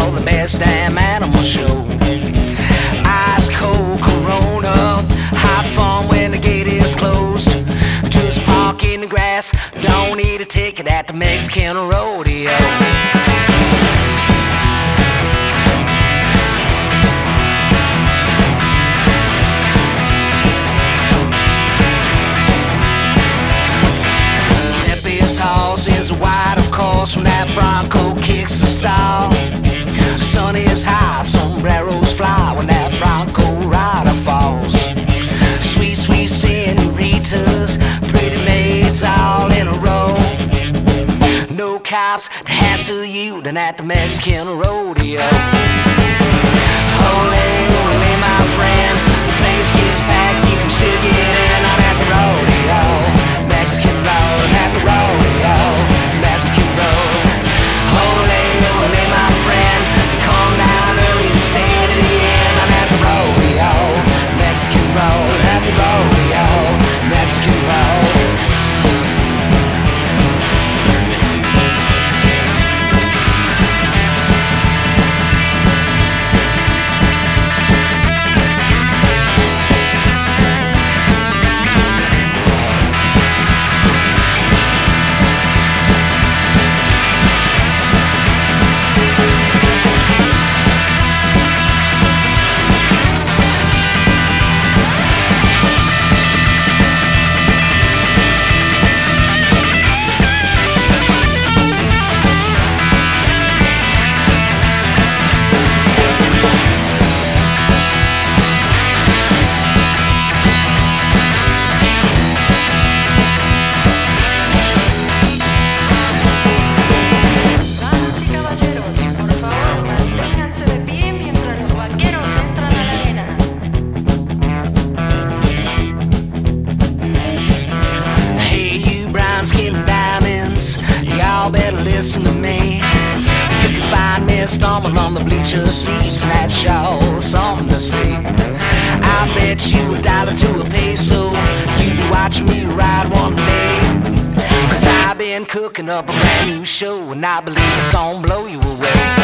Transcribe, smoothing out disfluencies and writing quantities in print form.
call the best damn animal show. Ice cold Corona, hot fun when the gate is closed. Just park in the grass, don't need a ticket at the Mexican rodeo. Horse is wide, of course, when that Bronco kicks the stall. Sun is high, sombreros fly when that Bronco rider falls. Sweet, sweet senoritas, pretty maids all in a row. No cops to hassle you than at the Mexican rodeo. Ole, ole, my friend, the place gets packed, you can still get in on at the rodeo. Mexican road, at the rodeo, Mexican road. Ole, ole, my friend, come down early and stay to the end. I'm at the rodeo, Mexican road, at the rodeo, Mexican road. Listen to me. You can find me stumbling on the bleacher seats, and that's sure something to see. I bet you $1 to a peso you'd be watching me ride one day. Cause I've been cooking up a brand new show, and I believe it's gonna blow you away.